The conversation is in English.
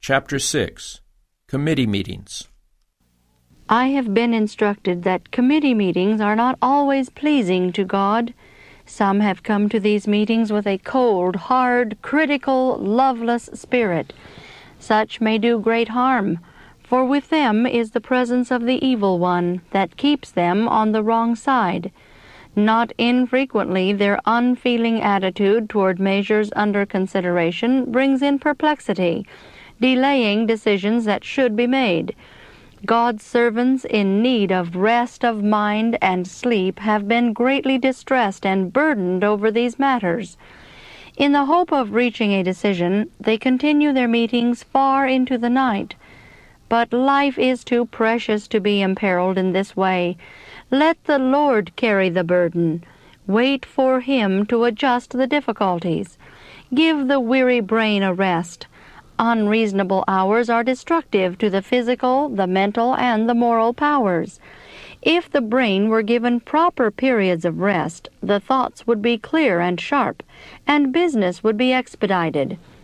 Chapter 6. Committee Meetings. I have been instructed that committee meetings are not always pleasing to God. Some have come to these meetings with a cold, hard, critical, loveless spirit. Such may do great harm, for with them is the presence of the evil one that keeps them on the wrong side. Not infrequently their unfeeling attitude toward measures under consideration brings in perplexity, delaying decisions that should be made. God's servants in need of rest of mind and sleep have been greatly distressed and burdened over these matters. In the hope of reaching a decision, they continue their meetings far into the night. But life is too precious to be imperiled in this way. Let the Lord carry the burden. Wait for Him to adjust the difficulties. Give the weary brain a rest. Unreasonable hours are destructive to the physical, the mental, and the moral powers. If the brain were given proper periods of rest, the thoughts would be clear and sharp, and business would be expedited.